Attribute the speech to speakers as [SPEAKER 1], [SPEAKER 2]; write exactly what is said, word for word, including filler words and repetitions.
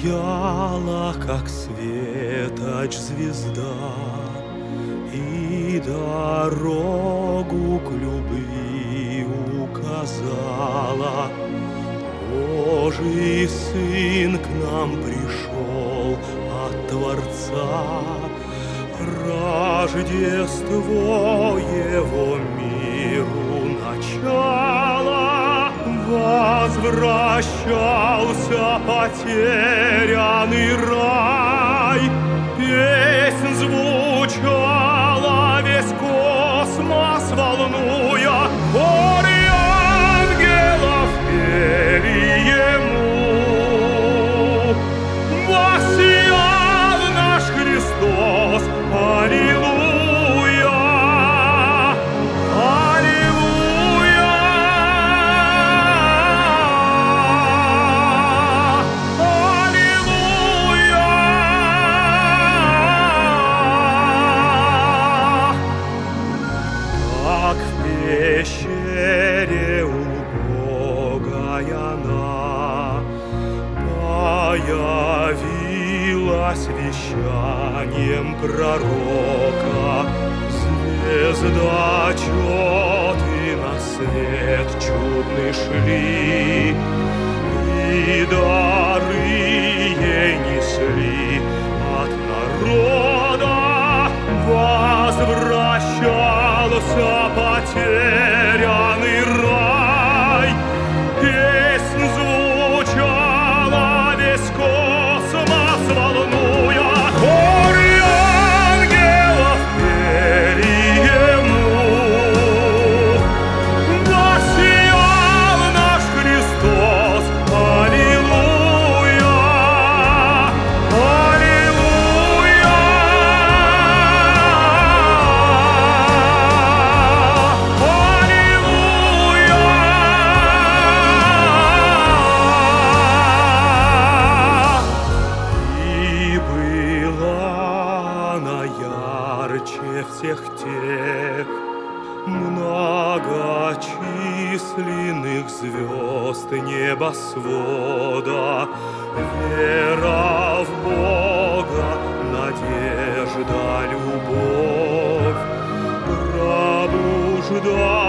[SPEAKER 1] Сияла, как светоч звезда, и дорогу к любви указала. Божий Сын к нам пришел от Творца, Рождество Его миру начало. Возвращался потерянный рай, песнь звучала, весь космос волнуя. Хоре ангелов пели Ему, воссиял наш Христос. Аллилуйя, аллилуйя, аллилуйя. Так в пещере убогая она появилась вещанием пророка. Звездочеты на свет чудный шли, и дары ей несли от народа. Возвращался потерянный рай, песнь звучала, весь космос волнуя. Хоре ангелов пели Ему, воссиял наш Христос. Аллилуйя, аллилуйя, аллилуйя. И была она ярче всех тех многочисленных звезд небосвода. Вера в Бога, надежда, любовь пробуждала